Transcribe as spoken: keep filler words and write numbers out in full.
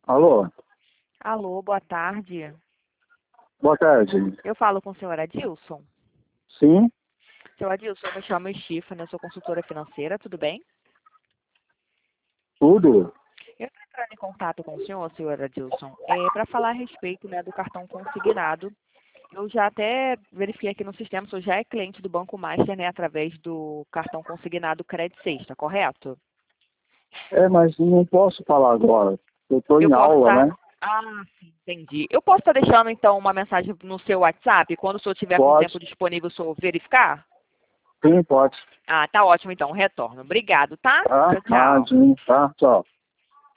Alô? Alô, boa tarde. Boa tarde. Eu falo com o senhor Adilson. Sim? Senhor Adilson, eu me chamo Stephanie, eu sou consultora financeira, tudo bem? Tudo? Eu estou entrando em contato com o senhor, senhor Adilson, é, para falar a respeito, né, do cartão consignado. Eu já até verifiquei aqui no sistema, o senhor já é cliente do Banco Master, né, através do cartão consignado Credit Sexta, correto? É, mas não posso falar agora. Eu estou Eu em posso aula, estar... né? Ah, sim, entendi. Eu posso estar deixando, então, uma mensagem no seu WhatsApp, quando o senhor tiver com Pode. tempo disponível, o senhor verificar? Sim, pode. Ah, tá ótimo, então, retorno. Obrigado, tá? Tá? Tchau, Ah, tchau. sim, tá. Tchau.